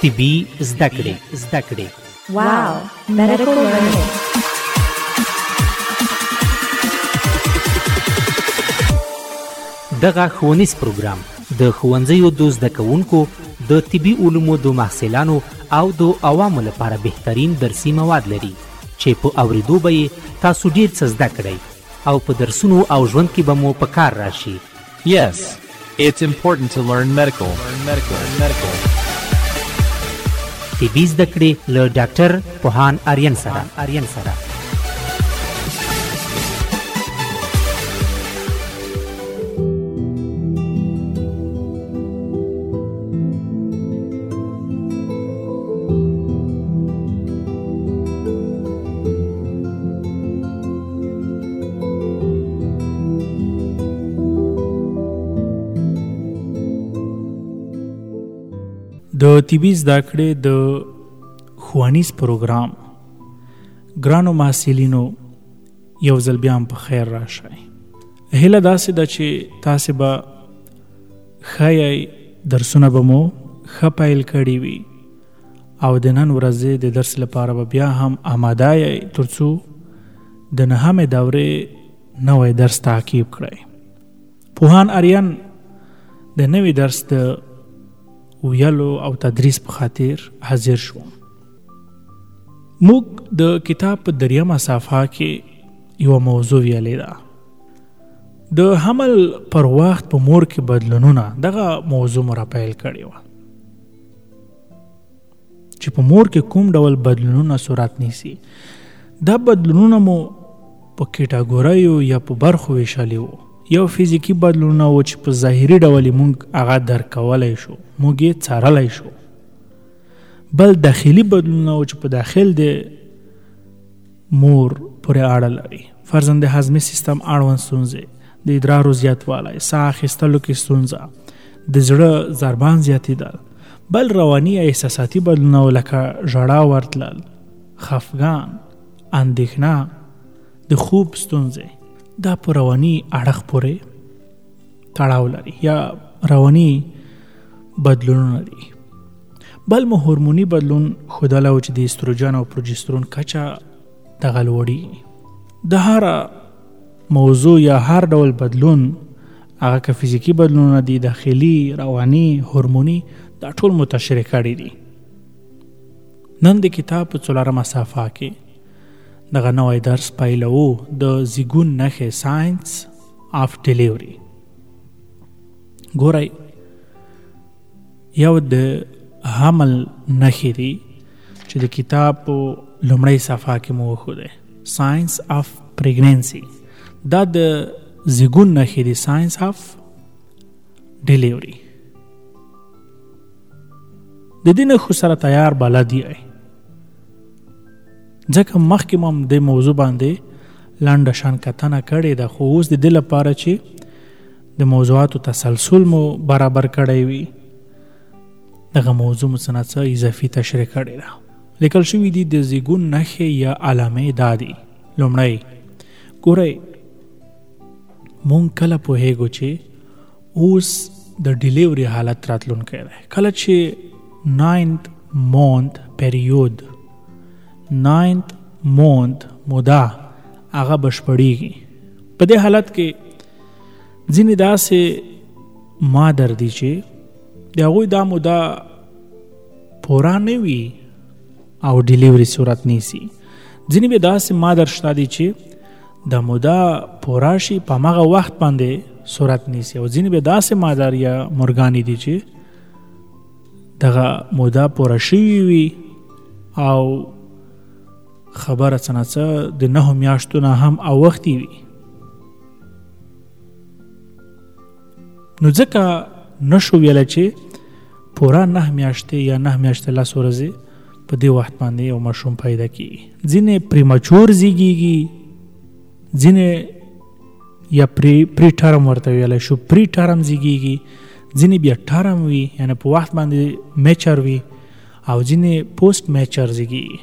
طبي زده کړې. Wow, medical learning. دغه ښوونیز پروګرام د ښوونځیو د زده کوونکو د طبي علومو د محصلانو او د عوامو لپاره بهترین درسي مواد لري چې په اوریدو به یې تاسو ډیر څه زده کړئ او په درسونو او ژوند کې به مو په کار راشي. Yes, it's important to learn medical. طبي زده کړې له ډاکټر پوهان آریان سره. د طبي زده کړې د ښوونیز پروګرام ګرانو محصلینو یو ځل بیا هم په خیر راشئ. هیله داسې ده چې تاسې به ښه درسونه به مو ښه پیل کړي وي او د نن ورځې د درس لپاره به بیا هم آماده یئ تر څو د نهمې دورې نوی درس تعقیب کړئ. پوهان آریان د نوي درس د ویلو او تدریس په خاطر حاضر شو. موږ د کتاب په 3 صفحه کې یو موضوع ویلې ده. د حمل پر وخت په مور کې بدلونونه، دغه موضوع مو را پیل کړې وه چې په مور کې کوم ډول بدلونونه صورت نیسي. دا بدلونونه مو په کټاګوریو یا په برخو ویشلي وو. یو فزیکی بدلونونه و چې په ظاهري ډول موږ هغه درک کولی شو، موږ یې څارلی شو. بل داخلي بدلونونه و چې په داخل د مور پورې اړه لري. فرضاً د هضمي سیستم اړوند ستونزې، د ادرارو زیاتوالی، ساه اخیستلو کې ستونزه، د زړه ضربان زیاتېدل. بل رواني یا احساساتي بدلونونه لکه ژړا ورتلل، خفګان، اندېښنه، د خوب ستونزې، دا په رواني اړخ پورې تړاو لري یا رواني بدلونونه دي. بل مو هورموني بدلون ښودلی و چې د استروجن او پروجسترون کچه دغه لوړېږي. د هر موضوع یا هر ډول بدلون، هغه که فزیکي بدلونونه دي، داخلي، رواني، هورموني، دا ټول متشریح کړي دي. نن د کتاب په 4 صفحه کې دغه نوی درس پیلوو، د زیږون نښې ساینس آف ډیلیوري. ګورئ، یو د حمل نښې دي چې د کتاب په لومړۍ صفحه کې مو وښودی، ساینس آف پریګننسي. دا د زیږون نښې دي، ساینس آف ډیلیوري. د دې نښو سره تیار بلد یئ، ځکه مخکې مو هم د موضوع باندې لنډه شان کتنه کړې ده، خو اوس د دې لپاره چې د موضوعاتو تسلسل مو برابر کړی وي، دغه موضوع مو څه نه څه اضافي تشریح کړې ده. لیکل شوي دي د زیږون نښې یا علامې دا دي. لومړی ګورئ، مونږ کله پوهیږو چې اوس د ډیلیوري حالت راتلونکی دی. کله چې 9th month period، 9th month موده هغه بشپړیږي. په دې حالت کې ځینې داسې مادر دي چې د هغوی دا موده پوره نه وي او ډیلیوري صورت نیسي. ځینې به داسې مادر شته دي چې د موده پوره شي په همغه وخت باندې صورت نیسي، او ځینې به داسې مادر یا مرغانې دي چې دغه موده پوره شوي وي او خبره څه نه څه د 9 میاشتو نه هم اوښتې وي. نو ځکه نشو ویلی چې پوره 9 میاشتې یا 9 میاشتې 10 ورځې په دې وخت باندې یو ماشوم پیدا کیږي. ځینې پریمچور زیږیږي، ځینې یا پری ټرم ورته ویلی شو، پری ټرم زیږیږي، ځینې بیا ټرم وي یعنی په وخت باندې میچر وي، او ځینې پوسټ میچر زیږیږي.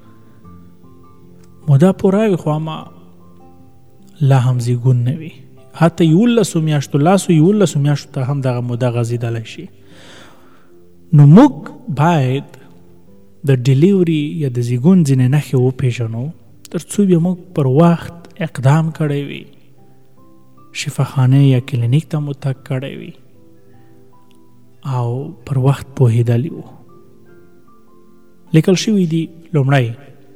موده پوره وي خو اما لا هم زیږون نه وي. حتی 11 میاشتو ته هم دغه موده غځېدلی شي. نو موږ باید د ډیلیوري یا د زیږون ځینې نښې وپېژنو تر څو بیا موږ پر وخت اقدام کړی وي، شفاخانه یا کلینیک ته مو تګ کړی وي او پر وخت پوهېدلی وو. لیکل شوي دي لومړی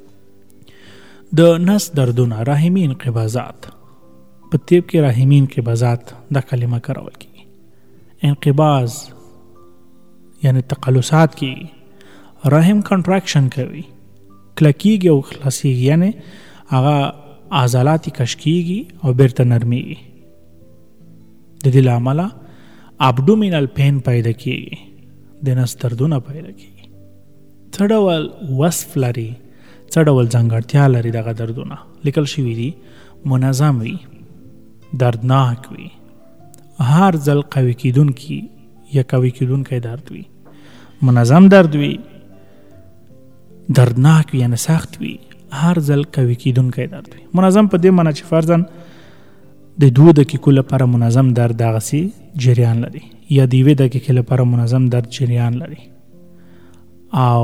د نس دردونه، رحمي انقباضات. په طب کې رحمي انقباضات دا کلمه کارول کېږي. انقباض یعنی تقلصات کېږي، رحم کنټراکشن کوي، کلکېږي او خلاصېږي، یعنی هغه عضلات یې کش کېږي او بیرته نرمېږي. د دې له امله ابډومینل پین پیدا کېږي، د نس دردونه پیدا کېږي. څه ډول وصف لري، څه ډول ځانګړتیا لري دغه دردونه؟ لیکل شوي دي منظم وي، دردناک وي، هر ځل قوي کېدونکي یا قوي کېدونکی درد وي، منظم درد وي، دردناک وي یعنی سخت وي، هر ځل قوي کېدونکی درد وي. منظم په دې معنی چې فرضاً د 2 دقیقو لپاره منظم درد دغسې جریان لري یا د 1 دقیقې لپاره منظم درد جریان لري او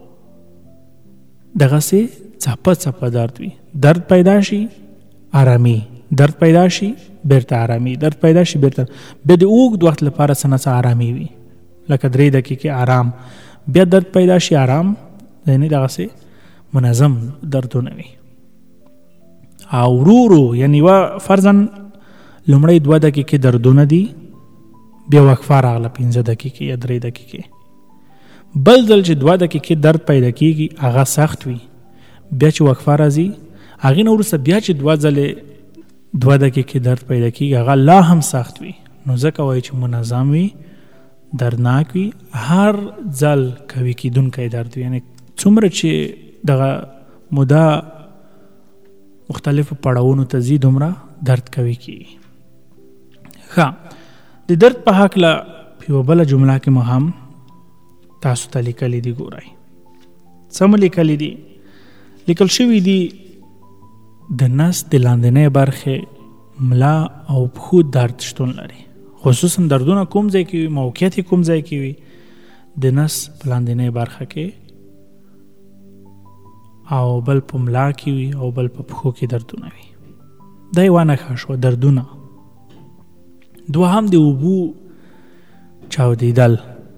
دغسې څپه څپه درد وي. درد پیدا شي آرامي، درد پیدا شي بیرته آرامي، درد پیدا شي بیرته، بیا د اوږد وخت لپاره څه نه څه آرامي وي، لکه 3 دقیقې آرام، بیا درد پیدا شي آرام، یعنی دغسې منظم دردونه وي. او ورو ورو یعنی فرضاً لومړی 2 دقیقې دردونه دي، بیا وقفه راغله 5 دقیقې یا 3 دقیقې، بل ځل چې 2 دقیقې درد پیدا کېږي هغه سخت وي، بیا چې وقفه راځي هغې نه وروسته بیا چې 2 ځلې 2 دقیقې درد پیدا کېږي هغه لا هم سخت وي. نو ځکه وایي چې منظم وي، دردناک وي، هر ځل قوي کېدونکی درد وي، یعنی څومره چې دغه موده مختلفو پړاوونو ته ځي دومره درد قوي کېږي. ښه، د درد په هکله په یوه بله جمله کې مو هم تاسو ته لیکلي دي. ګورئ څه مو لیکلي دي؟ لیکل شوي دي د نس د لاندنۍ برخې ملا او پښو درد شتون لري، خصوصا دردونه کوم ځای کې وي، موقعیت کوم ځای کې وي، د نس په لاندنۍ برخه کې او بل په ملا کې وي او بل په پښو کې دردونه وي. دا یوه نښه شوه دردونه. دوهم د اوبو چاودېدل.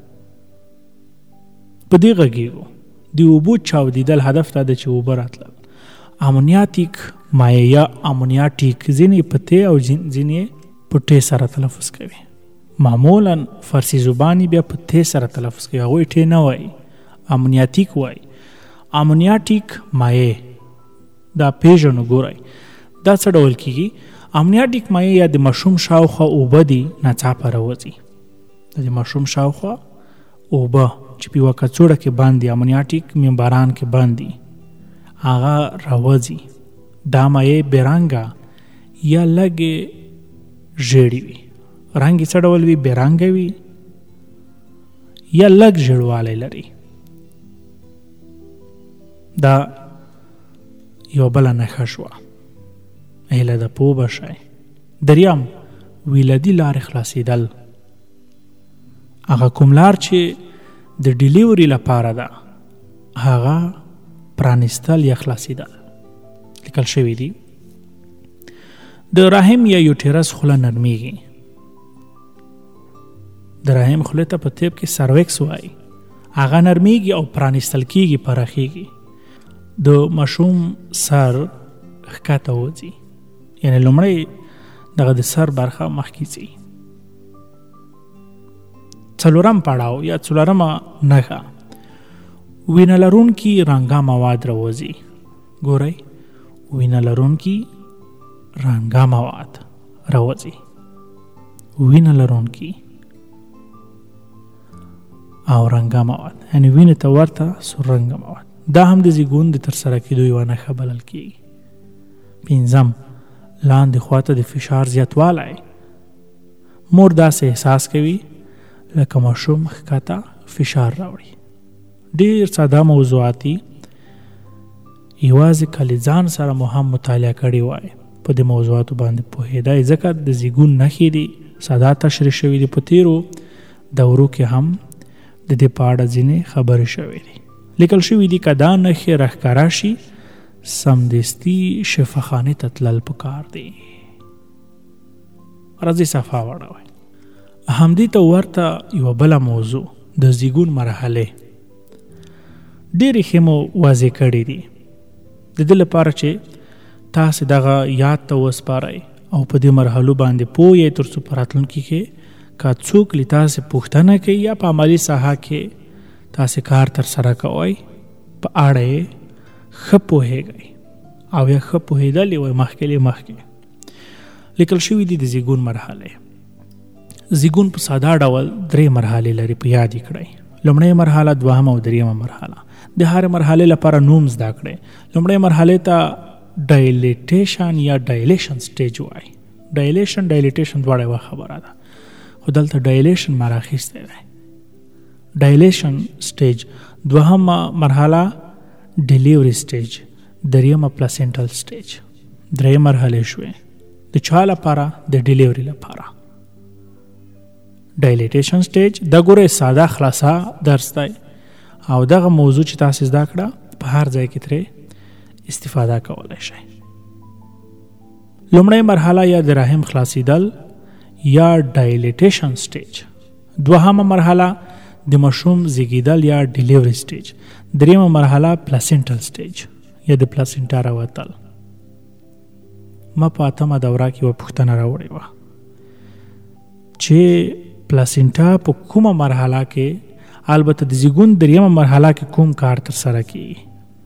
په دې غږېږو د اوبو چاودېدل هدف دا ده چې اوبه راتلل. امونیاتیک مایع یا امونیاټیک ځینې په ت او ځینې په ټ سره تلفظ کوي. معمولا فارسی زبانی بیا په ت سره تلفظ کوي، هغوی ټ نه وایي، امونیاتیک وایي. امونیاټیک مایع دا پیژنو. ګورئ دا څه ډول کېږي؟ امونیاټیک مایع یا د ماشوم شاوخوا اوبه دي ناڅاپه راوځي. د ماشوم شاوخوا اوبه چې په یوه کڅوړه کې باندې امونیاټیک ممبران کې باندې هغه راوځي. دا مایع بېرنګه یا لږې ژیړې وي. رنګ یې څه ډول وي؟ بېرنګه وي یا لږ ژیړوالی لري. دا یو بله نښه شوه. هیله ده پوه به شئ. دریم ولادي لارې خلاصېدل. هغه کوم لار چې د ډیلیوري لپاره ده هغه پرانیستل یا خلاصېدل. لیکل شوي دي د رحم یا یوټیرس خوله نرمیږي. د رحم خولې ته په طب کې سرویکس وایي. هغه نرمیږي او پرانیستل کېږي، پراخېږي. د ماشوم سر ښکته وځي، یعنی لومړی دغه د سر برخه مخکې ځي. څلورم پړاو یا څلورمه نښه وینه لرونکي رنګه مواد راوځي. ګورئ وینه لرونکي رنګه مواد راوځي. وینه لرونکي او رنګه مواد یعنی وینې ته ورته سور رنګه مواد. دا هم د زیږون د ترسره کېدو یوه نښه بلل کېږي. پنځم لاندې خواته د فشار زیاتوالی. مور داسې احساس کوي لکه ماشوم ښکته فشار راوړي. ډېر ساده موضوعات دي، یوازې کله ځان سره مو هم مطالعه کړې وای په دې موضوعاتو باندې پوهېدای، ځکه د زیږون نښې دي ساده تشریح شوي دي. په تیرو دورو کې هم د دې په اړه ځینې خبرې شوې دي. لیکل شوي دي که دا نښې راښکاره شي سمدستي شفاخانې ته تلل پکار دی. راځئ صفا واړوئ. همدې ته ورته یوه بله موضوع د زیږون مرحلې ډېرې ښې مو واضح کړي دي د دې لپاره چې تاسې دغه یاد ته وسپارئ او په دې مرحلو باندې پوه یې تر څو په راتلونکي کې که څوک له تاسې پوښتنه کوي یا په عملي ساحه کې تاسې کار ترسره کوئ په اړه یې ښه پوهیږئ او یا ښه پوهېدلې وئ مخکې. لیکل شوي دي د زیږون مرحلې. زیږون په ساده ډول 3 مرحلې لري، په یاد یې کړئ. لومړۍ مرحله، دوهمه او دریمه مرحله. د هرې مرحلې لپاره نوم زده کړئ. لومړۍ مرحلې ته ډایلیټیشن یا ډایلیشن سټیج وایي. ډایلیټیشن دواړه یوه خبره ده، خو دلته ډایلیشن ما راخیستی دی. ډایلیشن سټیج. دوهمه مرحله ډیلیوري سټیج، دریمه پلاسنټل سټیج. درې مرحلې شوې د چا لپاره؟ د ډیلیوري لپاره. ډایلیټیشن سټیج دا ګوره ساده خلاصه درس دی او دغه موضوع چې تاسې زده کړه په هر ځای کې ترې استفاده کولی شئ. لومړۍ مرحله یا د رحم خلاصیدل یا ډایلیټیشن سټیج. دوهمه مرحله د ماشوم زیږیدل یا ډیلیوري سټیج. دریمه مرحله پلاسنټل سټیج یا د پلاسنټا راوتل. ما په 8مه دوره کې یوه پوښتنه راوړې وه چې پلاسنټا په کومه مرحله کې، البته د زیږون دریمه مرحله کې کوم کار ترسره کیږي؟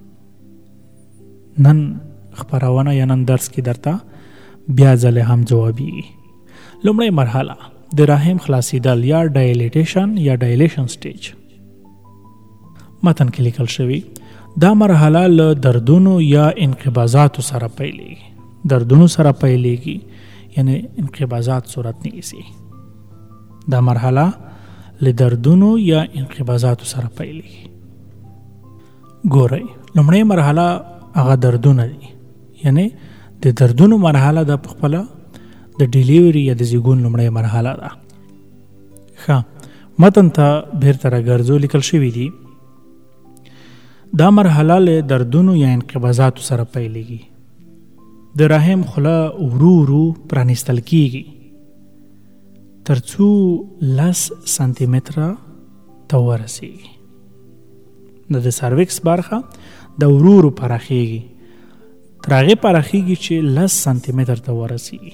نن خپرونه یا نن درس کې درته بیا ځلې هم جوابیږي. لومړۍ مرحله د رحم خلاصیدل یا ډایلیټیشن یا ډایلیشن سټیج. متن کې لیکل شوی دا مرحله له دردونو یا انقباضاتو سره پیلېږي. دردونو سره پیلېږي یعنی انقباضات صورت نیسي. دا مرحله له دردونو یا انقباضاتو سره پیلېږي. ګورئ لومړۍ مرحله هغه دردونه دي، یعنی د دردونو مرحله د خپله د ډیلیوري یا د زیږون لومړۍ مرحله ده. ښه متن ته بیرته راګرځو. لیکل شوي دي دا مرحله له دردونو یا انقباضاتو سره پیلېږي. د رحم خوله ورو ورو پرانیستل کیږي تر څو 10 سانتي متره ته ورسیږي. د سروکس برخه د ورو ورو پراخیږي تر هغې پراخیږي چې 10 سانتي متر ته ورسیږي.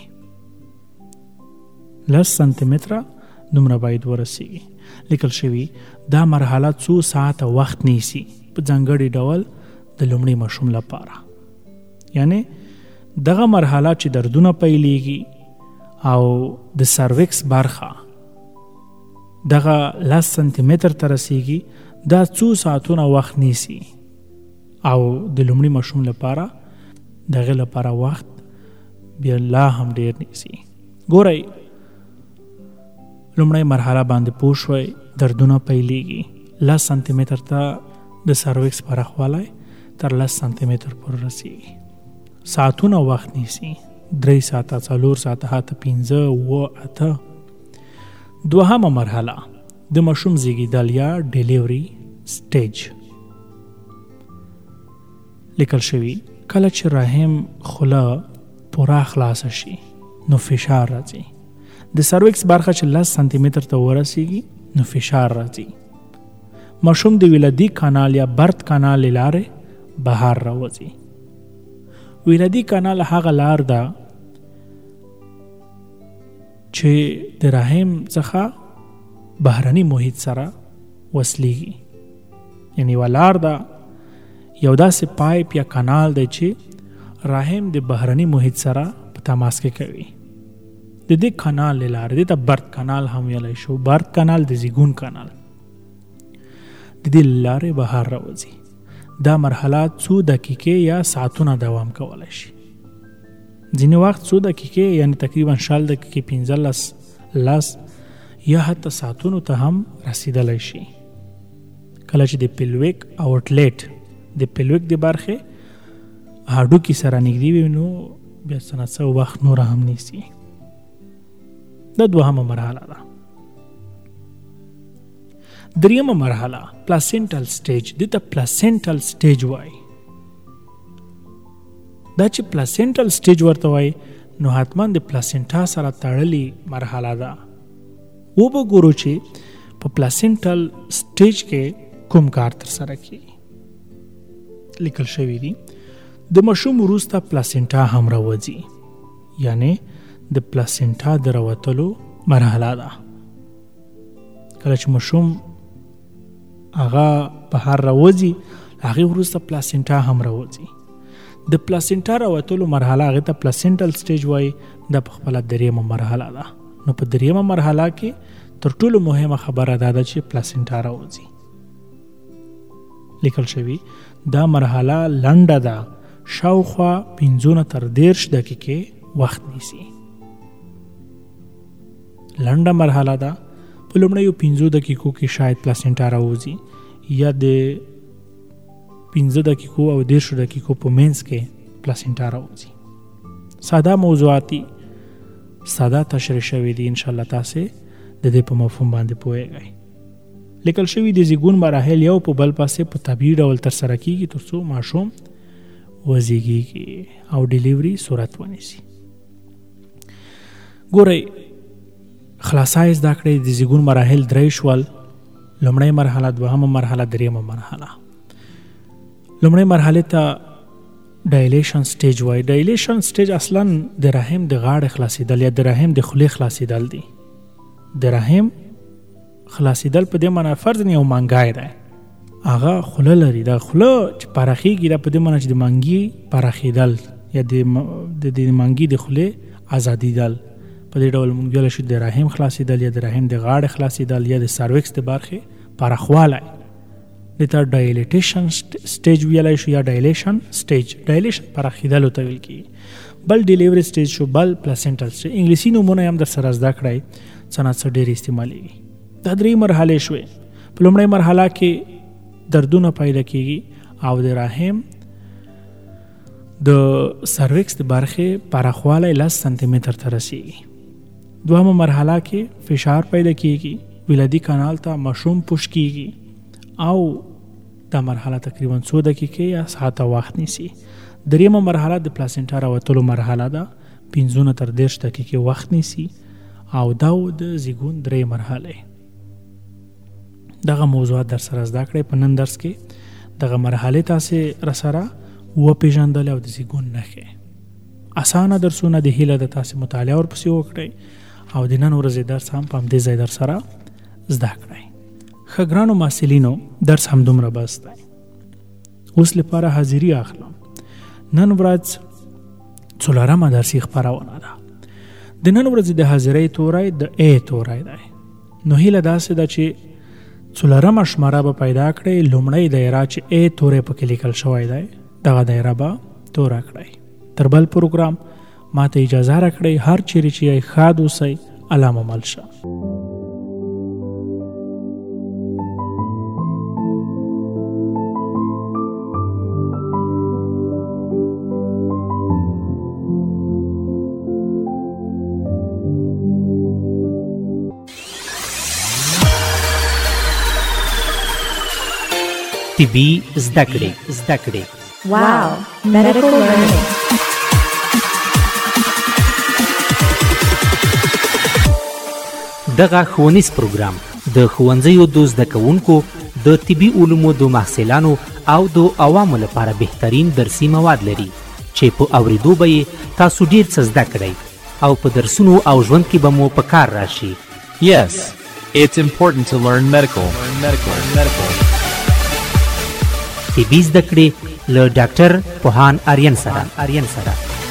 10 سانتي متره دومره باید ورسیږي. لیکل شوي دا مرحله څو ساعته وخت نیسي په ځانګړي ډول د لومړي ماشوم لپاره. یعنی دغه مرحله چې دردونه پیلېږي او د سروکس برخه دغه 10 سانتي متر ته رسیږي دا څو ساعتونه وخت نیسي او د لومړي ماشوم لپاره دغه لپاره وخت بیا لا هم ډیر نیسي. ګورئ لومړی مرحله باندې پوه شوئ دردونه پیلېږي 10 سانتي متر ته د سروکس پراخوالی تر 10 سانتي متر پورې رسیږي. ساعتونه وخت نیسي 3 ساعته 4 ساعته 5 و 8. دوهمه مرحله د ماشوم زیږیدل یا ډیلیوري سټیج. لیکل شوي کله چې رحم خوله پوره خلاصه شي نو فشار راځي. د سروکس برخه چې 10 سانتي متر ته ورسیږي نو فشار راځي. ماشوم د ولادي کانال یا برت کانال لارې بهر راوځي. ولادي کانال هغه لار ده چې د رحم څخه بهرني محیط سره وصلیږي. یعنی ولار ده یو داسې پایپ یا کانال دی چې رحم د بهرني محیط سره په تماس کې کوي. د دې کانال لارې د برت کانال هم ویلی شو. برت کانال د زیږون کانال د دې لارې بهر راوځي. دا مرحله څو دقیقې یا ساعتونه دوام کولی شي. ځینې وخت څو دقیقې یعنی تقریبا 40 دقیقې 15 10 یا حتی ساعتونو ته هم رسیدلی شي. کله چې د پیلویک آوټلیټ د پیلویک د برخې هډوکي سره نږدې وي نو بیا څه وخت نور هم نیسي. دا دوهمه مرحله ده. دریمه مرحله پلاسنټل سټیج، دته پلاسنټل سټیج وای. دا چې پلاسنټل سټیج ورته وای نو حتما د پلاسنټا سره تړلې مرحله ده. و به ګورو چې په پلاسنټل سټیج کې کوم کار تر سره کیږي. لیکل شوی دی د ماشوم وروسته پلاسنټا هم راوځي، یعنی د پلاسنټا د راوتلو مرحله ده. کله چې ماشوم هغه بهر راوځي هغه وروسته پلاسنټا هم راوځي. د پلاسنټا راوتلو مرحله هغه ته پلاسنټل سټیج وای. د خپل دریمه مرحله ده. نو په دریمه مرحله کې تر ټولو مهمه خبره ده چې پلاسنټا راوځي. لیکل شوی دا مرحله لنډه ده، شاوخوا 15 تر 30 دقیقې وخت نیسي. لنډه مرحله ده، په لومړیو 15 دقیقو کې شاید پلاسنټا راوځي یا د 15 دقیقو او 10 دقیقو په منځ کې پلاسنټا راوځي. ساده موضوعاتي ساده تشریح شوی دی. ان شاء الله تاسو د دې په مفهوم باندې پوهیږئ. لیکل شوی د زیږون مراحل یو په بل پاسه په طبيعي ډول تر سره کیږي ترڅو ماشوم وزیږي او ډیلیوري صورت ونیسي. ګورئ خلاصای زده کړې د زیږون مراحل درې شول. لومړی مرحله، دوهمه مرحله، دریمه مرحله. لومړی مرحله ته ډایلیشن سټیج وای. ډایلیشن سټیج اصلا د رحم د غاړې خلاصیدل یا د رحم د خولې خلاصیدل دی. د رحم خلاصیدل په دې معنی فرض نه یو منګای دی، هغه خوله لري. دا خوله چې پراخیږي دا په دې معنی چې د منګي پراخیدل یا د منګي د خولې ازادیدل. په دې ډول موږ ویل شو د رحم خلاصیدل یا د رحم د غاړې خلاصیدل یا د سروکس د برخې پراخوالی. دته ډایلیټیشن سټیج ویلای شو یا ډایلیشن سټیج. ډایلیشن پراخیدل ته ویل کی. بل ډیلیوري سټیج شو، بل پلاسنټل سټیج. انګلیسي نومونه هم در سره زده کړئ، څنګه څه ډېر استعمالېږي. دا درې مرحلې شوې. په لومړۍ مرحله کې دردونه پیدا کیږي او د رحم د سروکس د برخې پراخوالی 10 سانتي متر ته رسیږي. دوهمه مرحله کې فشار پیدا کیږي، ولادي کانال ته ماشوم پوش کیږي او دا مرحله تقریبا 100 دقیقې یا ساعت وخت نیسي. دریمه مرحله د پلاسنټا راوتلو مرحله ده، 15 تر 30 دقیقې وخت نیسي او دا د زیږون درې مرحله. دغه موضوعات در سره زده کړئ. په نن درس کې دغه مرحله تاسو را سره وپېژندل او د زیږون نښې. اسانه درسونه د هیله د تاسو مطالعه ورپسې وکړئ او د نن ورځې درس هم په همدې ځای در سره زده کړئ. ښه ګرانو محصلینو، درس همدومره بس دی. اوس لپاره حاضري اخلم. نن ورځ 4مه درسي خپرونه ده. د نن ورځې د حاضرۍ توری د A توری دی. نو هیله داسې ده چې 4مه شماره به پیدا کړئ. لومړی دایره چې A توری پکې لیکل شوی دی دغه دایره به توره کړئ. تر بل پروګرام ما ته اجازه راکړئ. هر چیرې چې یې ښاد اوسئ، علامه مل شه. طبي زده کړې. Wow, medical learning. دغه ښوونیز پروګرام د ښوونځیو د زده کوونکو د طبي علومو د محصلانو او د عوامو لپاره بهترین درسي مواد لري چې په اوریدو به یې تاسو ډیر څه زده کړئ او په درسونو او ژوند کې به مو په کار راشي. Yes, it's important to learn medical. طبي زده کړې له ډاکټر پوهان آریان سره.